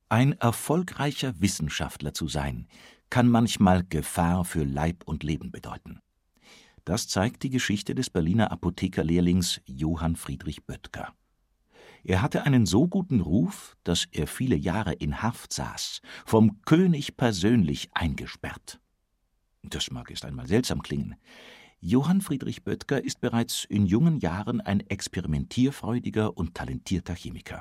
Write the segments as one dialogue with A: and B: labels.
A: Ein erfolgreicher Wissenschaftler zu sein, kann manchmal Gefahr für Leib und Leben bedeuten. Das zeigt die Geschichte des Berliner Apothekerlehrlings Johann Friedrich Böttger. Er hatte einen so guten Ruf, dass er viele Jahre in Haft saß, vom König persönlich eingesperrt. Das mag erst einmal seltsam klingen. Johann Friedrich Böttger ist bereits in jungen Jahren ein experimentierfreudiger und talentierter Chemiker.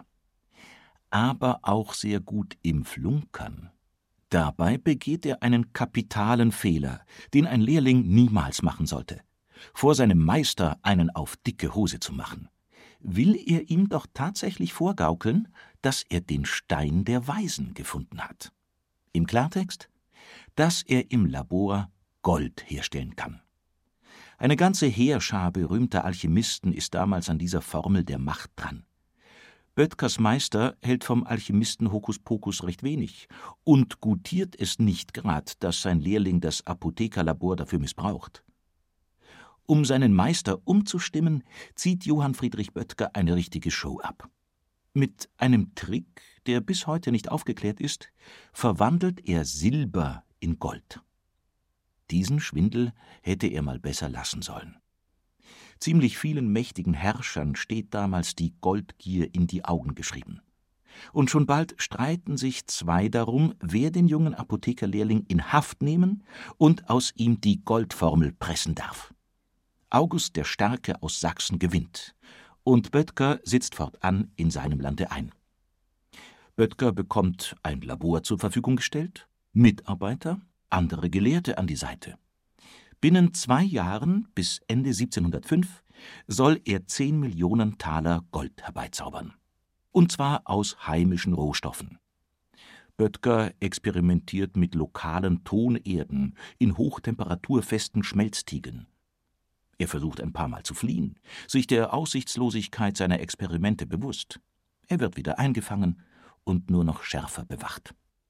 A: Aber auch sehr gut im Flunkern. Dabei begeht er einen kapitalen Fehler, den ein Lehrling niemals machen sollte: vor seinem Meister einen auf dicke Hose zu machen. Will er ihm doch tatsächlich vorgaukeln, dass er den Stein der Weisen gefunden hat. Im Klartext: dass er im Labor Gold herstellen kann. Eine ganze Heerschar berühmter Alchemisten ist damals an dieser Formel der Macht dran. Böttgers Meister hält vom Alchemisten Hokuspokus recht wenig und gutiert es nicht grad, dass sein Lehrling das Apothekerlabor dafür missbraucht. Um seinen Meister umzustimmen, zieht Johann Friedrich Böttger eine richtige Show ab. Mit einem Trick, der bis heute nicht aufgeklärt ist, verwandelt er Silber in Gold. Diesen Schwindel hätte er mal besser lassen sollen. Ziemlich vielen mächtigen Herrschern steht damals die Goldgier in die Augen geschrieben. Und schon bald streiten sich zwei darum, wer den jungen Apothekerlehrling in Haft nehmen und aus ihm die Goldformel pressen darf. August der Starke aus Sachsen gewinnt, und Böttger sitzt fortan in seinem Lande ein. Böttger bekommt ein Labor zur Verfügung gestellt, Mitarbeiter, andere Gelehrte an die Seite. Binnen 2 Jahren, bis Ende 1705, soll er 10 Millionen Taler Gold herbeizaubern. Und zwar aus heimischen Rohstoffen. Böttger experimentiert mit lokalen Tonerden in hochtemperaturfesten Schmelztiegeln. Er versucht ein paar Mal zu fliehen, sich der Aussichtslosigkeit seiner Experimente bewusst. Er wird wieder eingefangen und nur noch schärfer bewacht.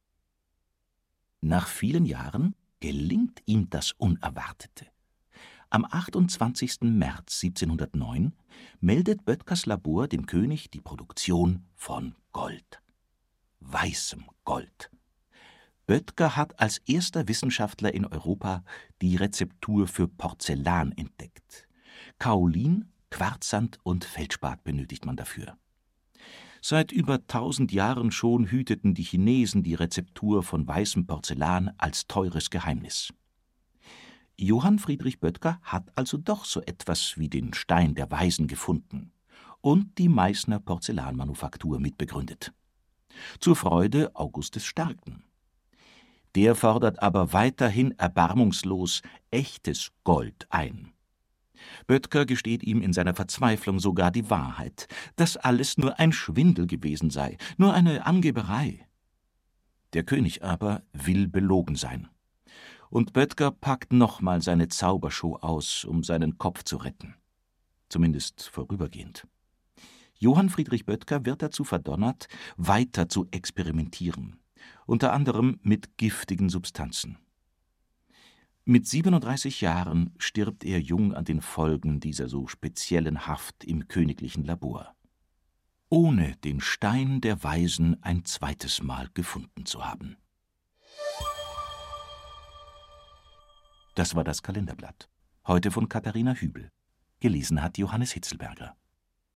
A: Nach vielen Jahren gelingt ihm das Unerwartete. Am 28. März 1709 meldet Böttgers Labor dem König die Produktion von Gold. Weißem Gold. Böttger hat als erster Wissenschaftler in Europa die Rezeptur für Porzellan entdeckt. Kaolin, Quarzsand und Feldspat benötigt man dafür. Seit über 1000 Jahren schon hüteten die Chinesen die Rezeptur von weißem Porzellan als teures Geheimnis. Johann Friedrich Böttger hat also doch so etwas wie den Stein der Weisen gefunden und die Meißner Porzellanmanufaktur mitbegründet. Zur Freude August des Starken. Der fordert aber weiterhin erbarmungslos echtes Gold ein. Böttger gesteht ihm in seiner Verzweiflung sogar die Wahrheit, dass alles nur ein Schwindel gewesen sei, nur eine Angeberei. Der König aber will belogen sein. Und Böttger packt nochmal seine Zaubershow aus, um seinen Kopf zu retten. Zumindest vorübergehend. Johann Friedrich Böttger wird dazu verdonnert, weiter zu experimentieren, unter anderem mit giftigen Substanzen. Mit 37 Jahren stirbt er jung an den Folgen dieser so speziellen Haft im königlichen Labor, ohne den Stein der Weisen ein zweites Mal gefunden zu haben. Das war das Kalenderblatt. Heute von Katharina Hübel. Gelesen hat Johannes Hitzelberger.